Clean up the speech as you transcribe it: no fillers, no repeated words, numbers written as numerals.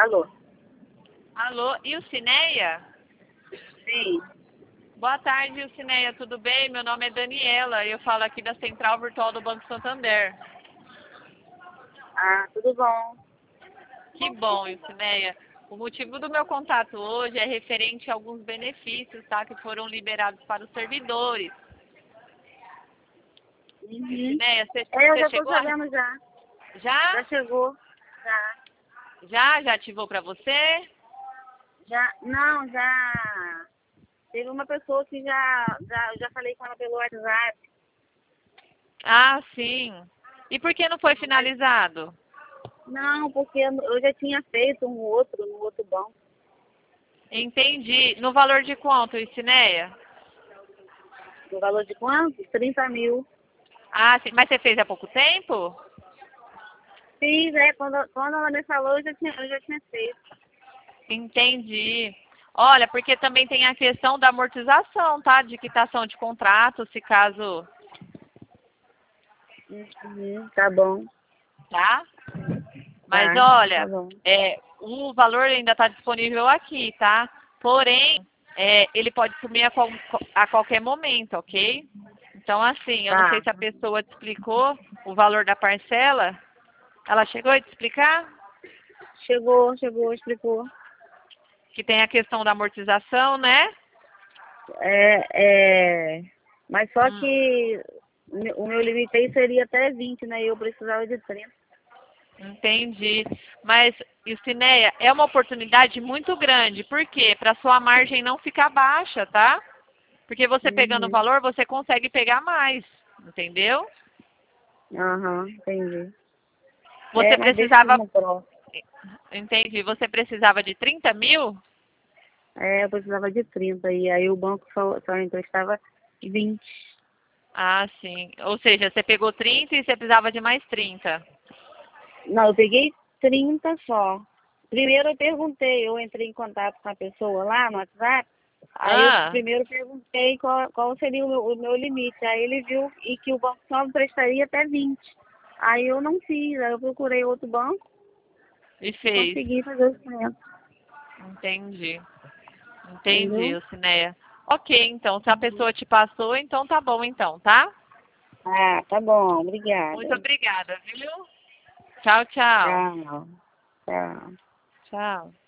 Alô? Alô, Ilcineia? Sim. Boa tarde, Ilcineia, tudo bem? Meu nome é Daniela e eu falo aqui da Central Virtual do Banco Santander. Ah, tudo bom. Que bom, Ilcineia. O motivo do meu contato hoje é referente a alguns benefícios, tá? Que foram liberados para os servidores. Uhum. Ilcineia, Eu você já tô chegou a... sabendo já. Já Já? chegou. Já. Já ativou para você? Já. Não, já. Teve uma pessoa que já falei com ela pelo WhatsApp. Ah, sim. E por que não foi finalizado? Não, porque eu já tinha feito no outro banco. Entendi. No valor de quanto, Ilcineia? No valor de quanto? 30 mil. Ah, sim. Mas você fez há pouco tempo? Fiz, quando ela me falou, eu já tinha feito. Entendi. Olha, porque também tem a questão da amortização, tá? De quitação de contrato, se caso, Uhum, tá bom. tá? Mas Tá olha, bom. o valor ainda está disponível aqui, tá? Porém, ele pode sumir a qualquer momento, ok? Então, assim, eu não sei Tá. se a pessoa te explicou o valor da parcela. Ela chegou a te explicar? Chegou, explicou. Que tem a questão da amortização, né? Mas só Hum. que o meu limite aí seria até 20, né? E eu precisava de 30. Entendi. Mas, Ilcineia, é uma oportunidade muito grande. Por quê? Para sua margem não ficar baixa, tá? Porque você pegando o Uhum. valor, você consegue pegar mais. Entendeu? Aham, entendi. Você Mas deixa precisava. no próximo. Entendi. Você precisava de 30 mil? Eu precisava de 30 e aí o banco só emprestava 20. Ah, sim. Ou seja, você pegou 30 e você precisava de mais 30. Não, eu peguei 30 só. Primeiro eu perguntei, eu entrei em contato com a pessoa lá no WhatsApp. Aí eu Ah, primeiro perguntei qual seria o meu limite. Aí ele viu e que o banco só emprestaria até 20. Aí eu não fiz, aí eu procurei outro banco e e fez. consegui fazer os 500. Entendi. Entendi, Entendeu? Ilcineia. Ok, então. Se a pessoa te passou, então tá bom, então, tá? Ah, tá bom, obrigada. Muito obrigada, viu? Tchau, tchau. Tchau. Tchau. Tchau.